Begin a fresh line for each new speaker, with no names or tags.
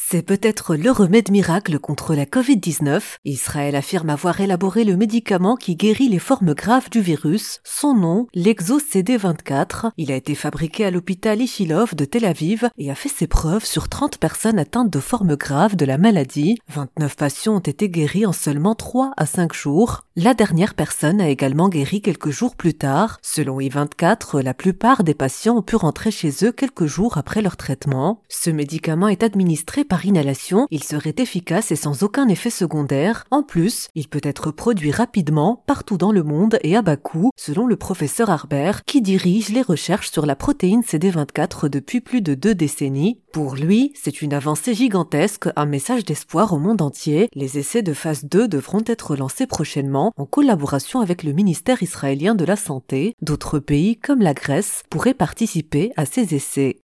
C'est peut-être le remède miracle contre la Covid-19. Israël affirme avoir élaboré le médicament qui guérit les formes graves du virus. Son nom, l'Exo-CD24. Il a été fabriqué à l'hôpital Ichilov de Tel Aviv et a fait ses preuves sur 30 personnes atteintes de formes graves de la maladie. 29 patients ont été guéris en seulement 3 à 5 jours. La dernière personne a également guéri quelques jours plus tard. Selon I24, la plupart des patients ont pu rentrer chez eux quelques jours après leur traitement. Ce médicament est administré par inhalation, il serait efficace et sans aucun effet secondaire. En plus, il peut être produit rapidement, partout dans le monde et à bas coût, selon le professeur Harbert, qui dirige les recherches sur la protéine CD24 depuis plus de 2 décennies. Pour lui, c'est une avancée gigantesque, un message d'espoir au monde entier. Les essais de phase 2 devront être lancés prochainement, en collaboration avec le ministère israélien de la Santé. D'autres pays, comme la Grèce, pourraient participer à ces essais.